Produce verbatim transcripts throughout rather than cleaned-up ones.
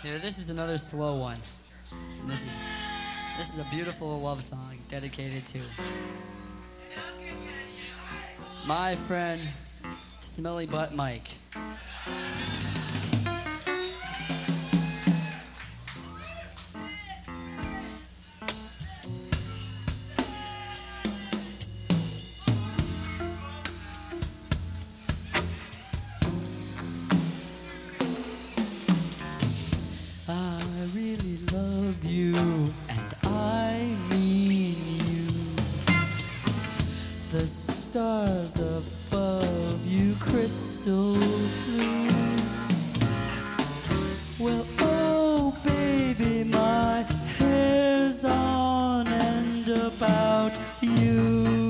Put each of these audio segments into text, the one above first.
Here, this is another slow one. And this is this is a beautiful love song dedicated to my friend Smelly Butt Mike. I really love you, and I mean you. The stars above you, crystal blue. Well, oh, baby, my hair's on and about you.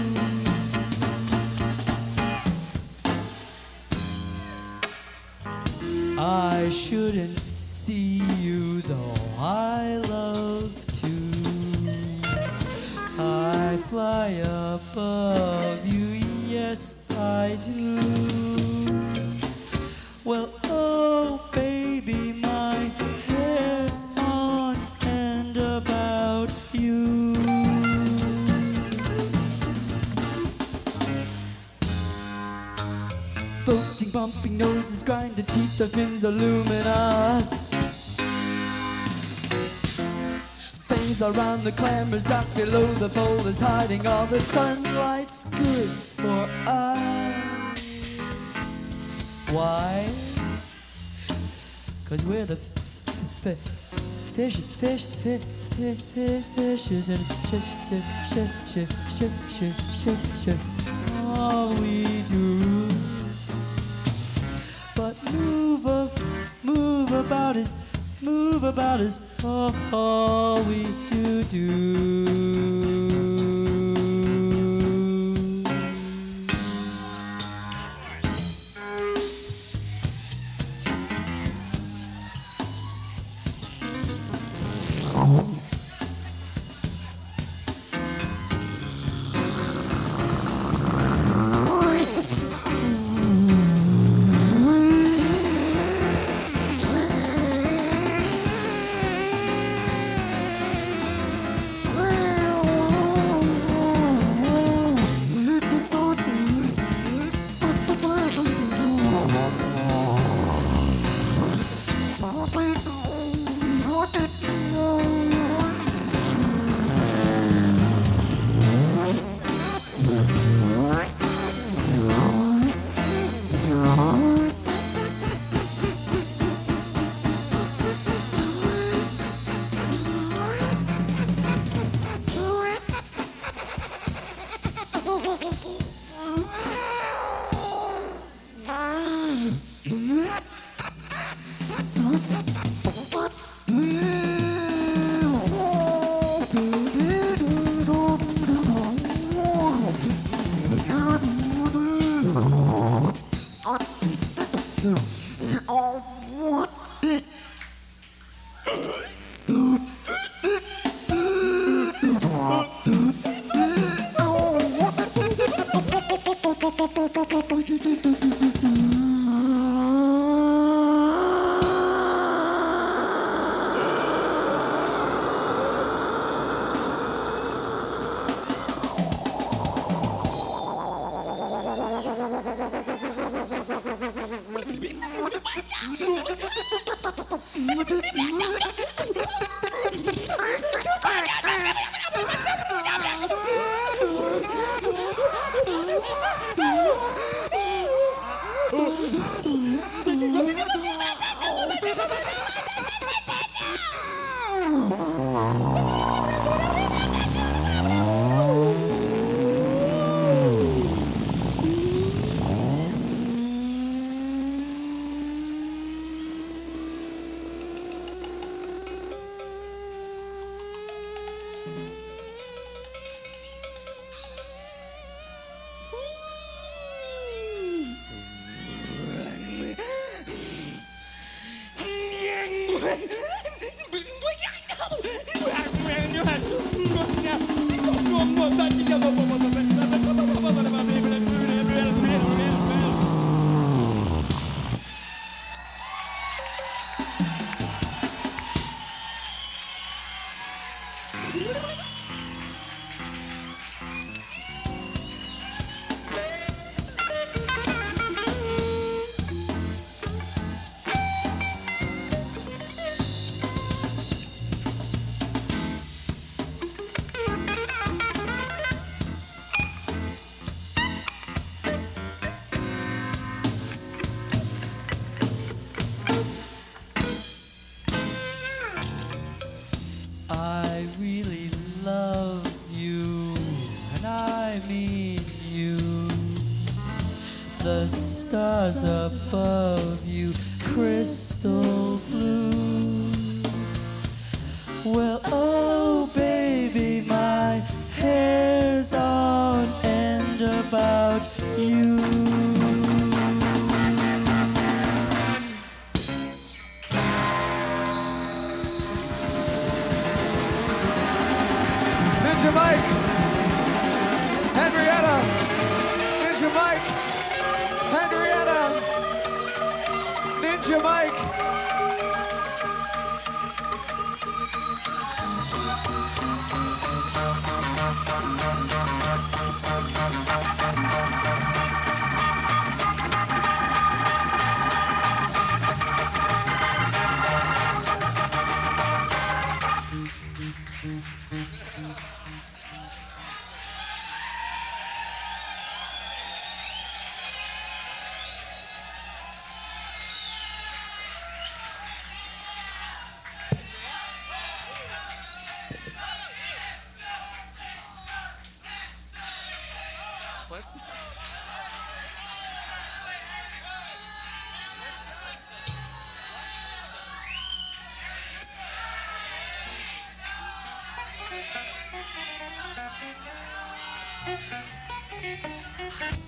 I shouldn't see you, though I love to. I fly above you, yes I do. Well, oh baby, my hair's on and about you. Floating, bumping noses, grinding teeth, the fins are luminous. Things around the clambers, dark below the fold is hiding. All the sunlight's good for us. Why? Cause we're the f- f- fishes, fish, fish, fish, fish, fishes, and shit, shit, shit, shit, shit, shit, shit, shit. All we do. But move up, move about is, move about is all we do do.